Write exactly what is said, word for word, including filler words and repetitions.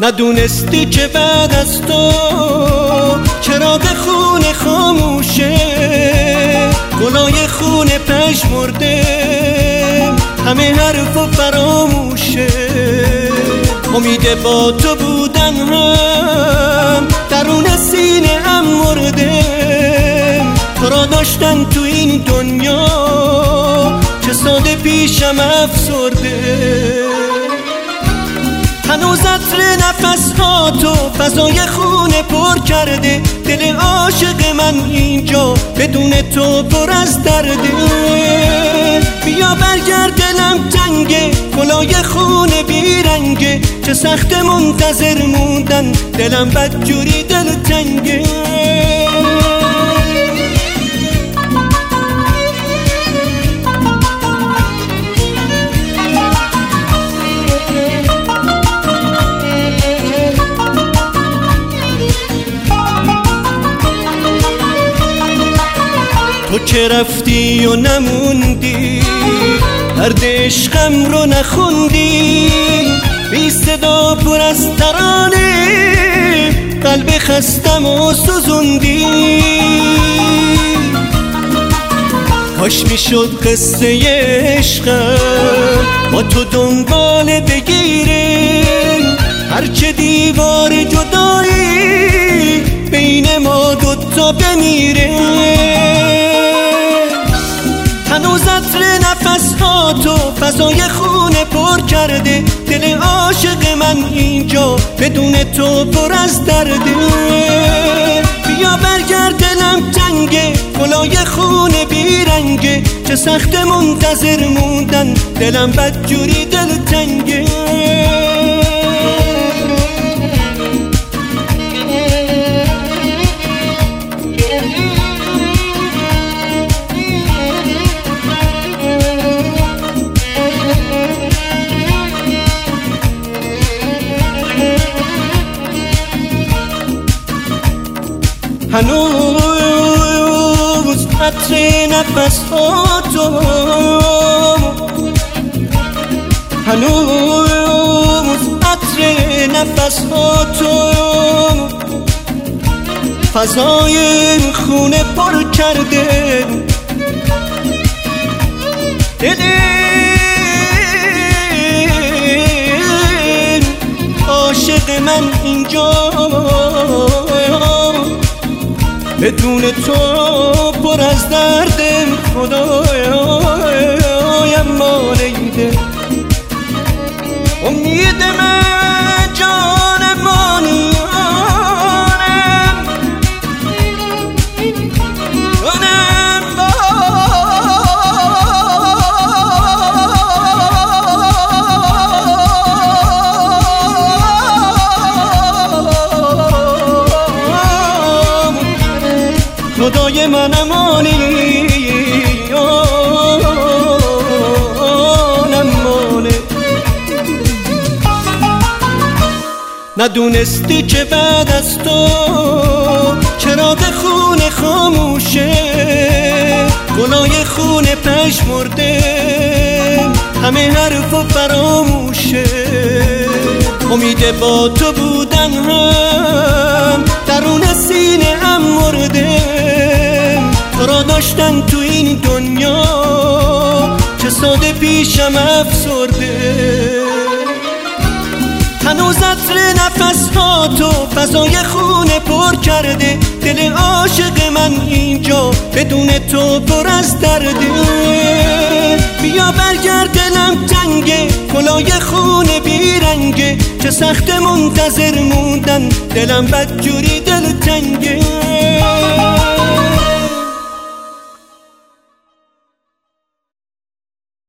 ندونستی که بعد از تو چراغ خونه خاموشه، گلای خونه پژمرده، همه حرف و فراموشه. امید با تو بودن هم درون سینه هم مرده، تو را داشتن تو این دنیا چه ساده پیشم افسرده. هنوز عطر نفس ها تو فضای خونه پر کرده، دل عاشق من اینجا بدون تو پر از درده. بیا برگرد دلم تنگه، گلای خونه بیرنگه، چه سخت منتظر موندن، دلم بدجوری دل تنگه. تو که رفتی و نموندی، درد عشقم رو نخوندی، بی صدا پر از ترانه قلب خستم و سوزوندی. کاش میشد قصه عشقم با تو دنبال بگیره، هرچه دیوار جدایی بین ما دوتا بمیره. هنوز عطر نفس ها تو فضای خونه پر کرده، دل عاشق من اینجا بدون تو پر از درده. بیا برگرد دلم تنگه، گلای خونه بیرنگه، چه سخت منتظر موندن، دلم بدجوری دل تنگه. هنوز عطر نفس ها تو، هنوز عطر نفس ها تو فضای خونه پر کرده. دل عاشق من اینجا بدون تو پر از دردم، خدایم مانیده. امید من جان مانیم جانم خدای من امانی نمانه. ندونستی که بعد از تو چراغ خونه خاموشه، گلای خونه پژمرده، همه حرف و فراموشه. امید با تو بودن هم درون سینه هم مرده، تو را داشتن تو این دنیا چه ساده پیشم افسرده. هنوز عطر نفس ها تو فضای خونه پر کرده، دل عاشق من اینجا بدون تو پر از درده. بیا برگرد دلم تنگه، گلای خونه بیرنگه، چه سخت منتظر موندن، دلم بدجوری دل تنگه.